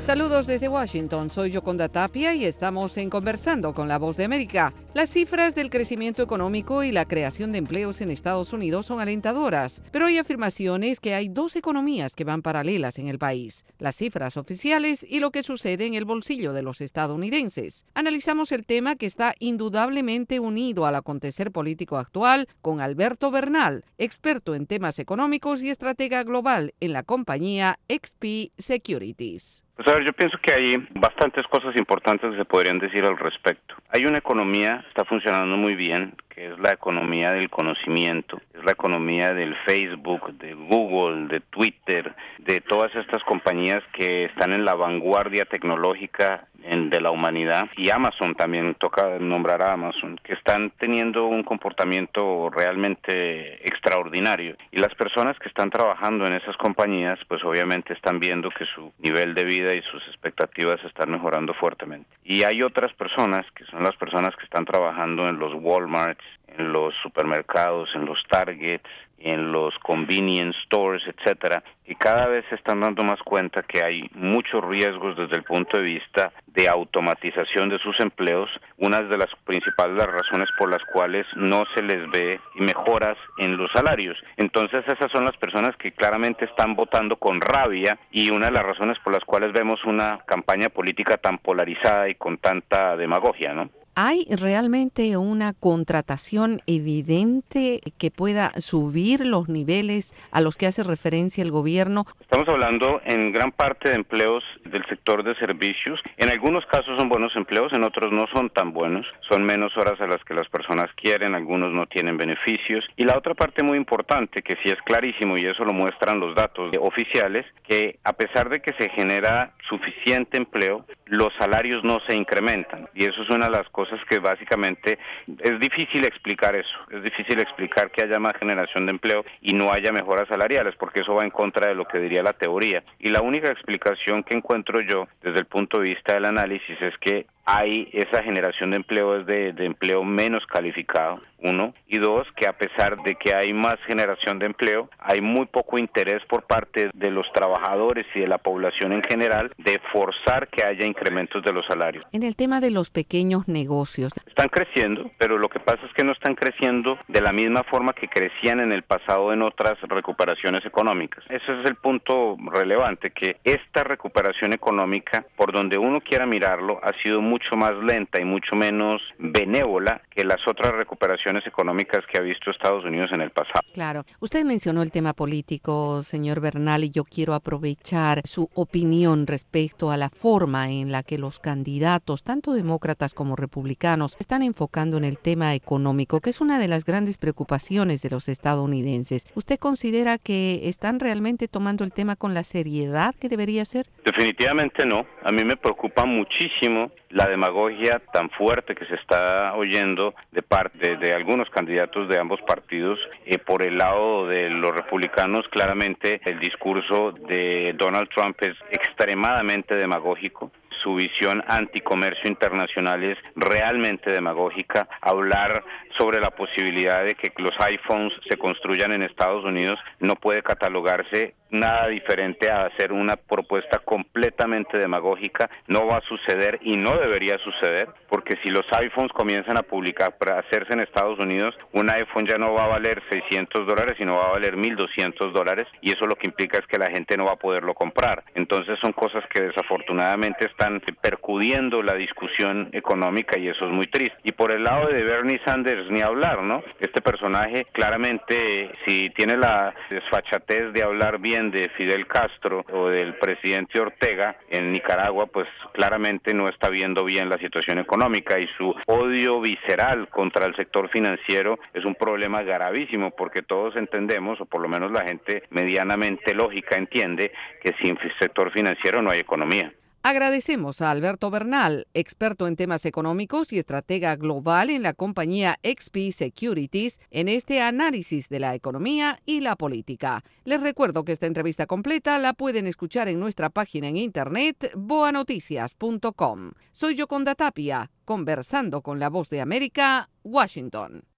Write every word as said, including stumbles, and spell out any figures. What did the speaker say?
Saludos desde Washington, soy Yoconda Tapia y estamos en Conversando con la Voz de América. Las cifras del crecimiento económico y la creación de empleos en Estados Unidos son alentadoras, pero hay afirmaciones que hay dos economías que van paralelas en el país, las cifras oficiales y lo que sucede en el bolsillo de los estadounidenses. Analizamos el tema que está indudablemente unido al acontecer político actual con Alberto Bernal, experto en temas económicos y estratega global en la compañía X P Securities. Pues a ver, yo pienso que hay bastantes cosas importantes que se podrían decir al respecto. Hay una economía que está funcionando muy bien, que es la economía del conocimiento, es la economía del Facebook, de Google, de Twitter, de todas estas compañías que están en la vanguardia tecnológica en, de la humanidad, y Amazon también, toca nombrar a Amazon, que están teniendo un comportamiento realmente extraordinario. Y las personas que están trabajando en esas compañías, pues obviamente están viendo que su nivel de vida y sus expectativas están mejorando fuertemente. Y hay otras personas, que son las personas que están trabajando en los Walmarts, en los supermercados, en los Targets, en los convenience stores, etcétera, que cada vez se están dando más cuenta que hay muchos riesgos desde el punto de vista de automatización de sus empleos, una de las principales razones por las cuales no se les ve mejoras en los salarios. Entonces esas son las personas que claramente están votando con rabia, y una de las razones por las cuales vemos una campaña política tan polarizada y con tanta demagogia, ¿no? ¿Hay realmente una contratación evidente que pueda subir los niveles a los que hace referencia el gobierno? Estamos hablando en gran parte de empleos del sector de servicios. En algunos casos son buenos empleos, en otros no son tan buenos. Son menos horas a las que las personas quieren, algunos no tienen beneficios. Y la otra parte muy importante, que sí es clarísimo, y eso lo muestran los datos oficiales, que a pesar de que se genera suficiente empleo, los salarios no se incrementan. Y eso es una de las cosas que básicamente es difícil explicar eso, es difícil explicar que haya más generación de empleo y no haya mejoras salariales, porque eso va en contra de lo que diría la teoría. Y la única explicación que encuentro yo desde el punto de vista del análisis es que hay esa generación de empleo es de, de empleo menos calificado, uno, y dos, que a pesar de que hay más generación de empleo, hay muy poco interés por parte de los trabajadores y de la población en general de forzar que haya incrementos de los salarios. En el tema de los pequeños negocios. Están creciendo, pero lo que pasa es que no están creciendo de la misma forma que crecían en el pasado en otras recuperaciones económicas. Ese es el punto relevante, que esta recuperación económica, por donde uno quiera mirarlo, ha sido muy mucho más lenta y mucho menos benévola que las otras recuperaciones económicas que ha visto Estados Unidos en el pasado. Claro. Usted mencionó el tema político, señor Bernal, y yo quiero aprovechar su opinión respecto a la forma en la que los candidatos, tanto demócratas como republicanos, están enfocando en el tema económico, que es una de las grandes preocupaciones de los estadounidenses. ¿Usted considera que están realmente tomando el tema con la seriedad que debería ser? Definitivamente no. A mí me preocupa muchísimo la demagogia tan fuerte que se está oyendo de parte de, de algunos candidatos de ambos partidos. Eh, por el lado de los republicanos, claramente el discurso de Donald Trump es extremadamente demagógico. Su visión anticomercio internacional es realmente demagógica. Hablar sobre la posibilidad de que los iPhones se construyan en Estados Unidos no puede catalogarse nada diferente a hacer una propuesta completamente demagógica. No va a suceder y no debería suceder, porque si los iPhones comienzan a publicar para hacerse en Estados Unidos, un iPhone ya no va a valer seiscientos dólares, sino va a valer mil doscientos dólares, y eso lo que implica es que la gente no va a poderlo comprar. Entonces son cosas que desafortunadamente están percudiendo la discusión económica, y eso es muy triste. Y por el lado de Bernie Sanders, ni hablar, ¿no? Este personaje claramente, si tiene la desfachatez de hablar bien de Fidel Castro o del presidente Ortega en Nicaragua, pues claramente no está viendo bien la situación económica, y su odio visceral contra el sector financiero es un problema gravísimo, porque todos entendemos, o por lo menos la gente medianamente lógica entiende, que sin sector financiero no hay economía. Agradecemos a Alberto Bernal, experto en temas económicos y estratega global en la compañía X P Securities, en este análisis de la economía y la política. Les recuerdo que esta entrevista completa la pueden escuchar en nuestra página en internet boa noticias punto com. Soy Yoconda Tapia, conversando con la Voz de América, Washington.